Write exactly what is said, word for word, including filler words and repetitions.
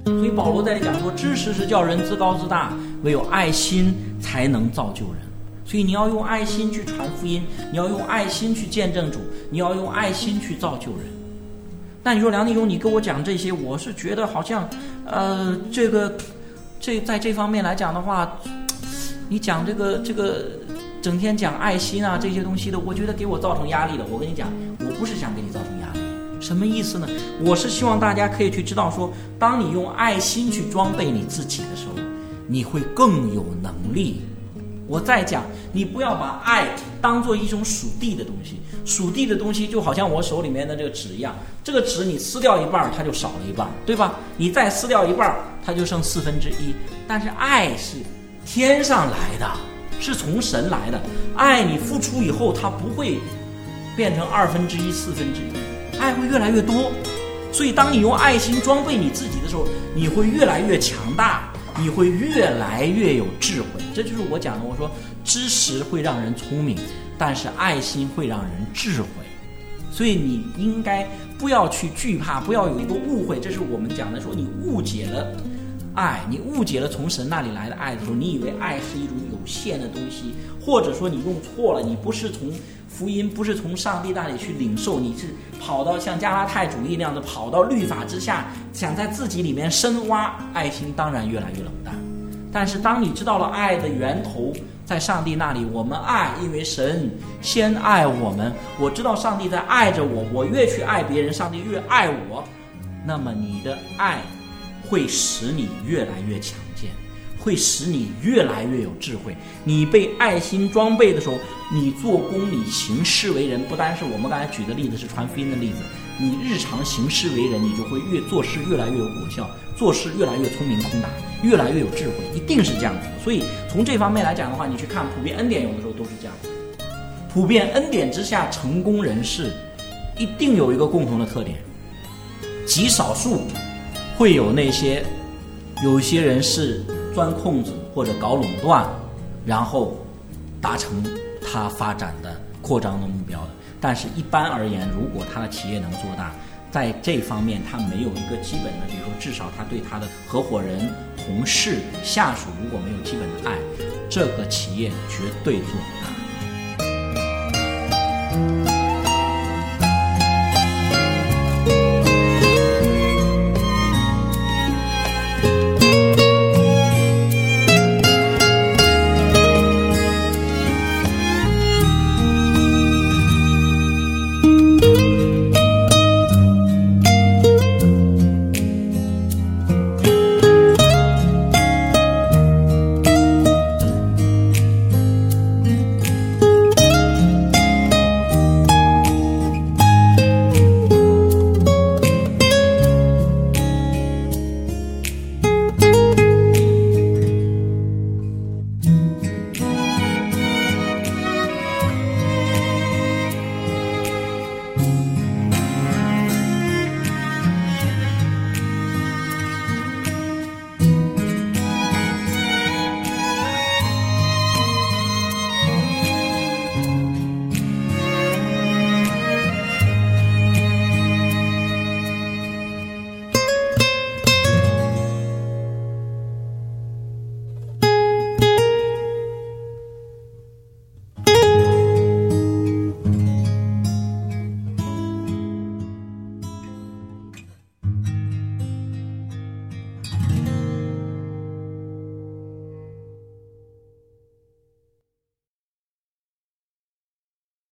所以保罗在这里讲说，知识是叫人自高自大，唯有爱心才能造就人。所以你要用爱心去传福音，你要用爱心去见证主，你要用爱心去造就人。那你说梁弟兄，你跟我讲这些，我是觉得好像呃这个这在这方面来讲的话，你讲这个这个整天讲爱心啊这些东西的，我觉得给我造成压力了。我跟你讲，我不是想给你造成压力。什么意思呢？我是希望大家可以去知道说，当你用爱心去装备你自己的时候，你会更有能力。我再讲，你不要把爱当做一种属地的东西，属地的东西就好像我手里面的这个纸一样，这个纸你撕掉一半它就少了一半，对吧？你再撕掉一半它就剩四分之一。但是爱是天上来的，是从神来的，爱你付出以后它不会变成二分之一四分之一，爱会越来越多。所以当你用爱心装备你自己的时候，你会越来越强大，你会越来越有智慧。这就是我讲的，我说知识会让人聪明，但是爱心会让人智慧。所以你应该不要去惧怕，不要有一个误会，这是我们讲的说你误解了爱，你误解了从神那里来的爱的时候，你以为爱是一种有限的东西，或者说你用错了，你不是从福音，不是从上帝那里去领受，你是跑到像加拉太主义那样的跑到律法之下，想在自己里面深挖，爱心当然越来越冷淡。但是当你知道了爱的源头在上帝那里，我们爱，因为神先爱我们，我知道上帝在爱着我，我越去爱别人，上帝越爱我，那么你的爱会使你越来越强健，会使你越来越有智慧。你被爱心装备的时候，你做工，你行事为人，不单是我们刚才举的例子是传福音的例子，你日常行事为人，你就会越做事越来越有果效，做事越来越聪明通达，越来越有智慧，一定是这样子的。所以从这方面来讲的话，你去看普遍恩典，有的时候都是这样子。普遍恩典之下成功人士一定有一个共同的特点，极少数会有那些有一些人是钻空子或者搞垄断，然后达成他发展的扩张的目标的。但是一般而言，如果他的企业能做大，在这方面他没有一个基本的，比如说至少他对他的合伙人、同事、下属如果没有基本的爱，这个企业绝对做不大。